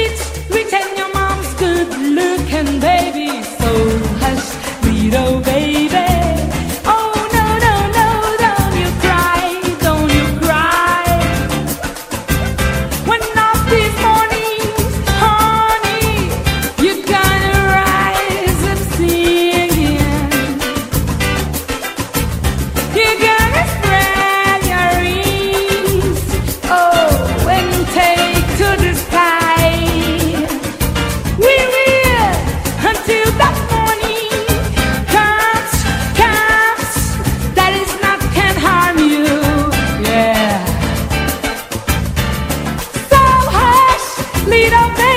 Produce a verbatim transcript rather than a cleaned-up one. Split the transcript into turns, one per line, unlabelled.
Pretend your mom's good looking, baby. So hush, little baby. Oh no, no, no, don't you cry, don't you cry. When off this morning, honey, you gotta rise and sing. You gotta spread your wings, oh, and take to the sky. We will until the morning comes, comes. That is not can harm you, yeah. So hush, little baby.